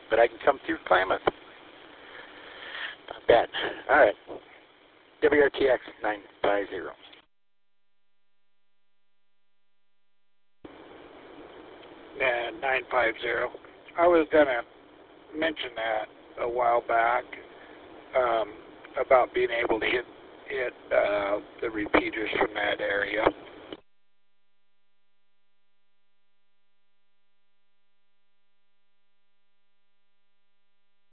but I can come through Klamath. Not bad. All right. WRTX 950. Yeah, 950. I was going to mention that a while back about being able to hit the repeaters from that area.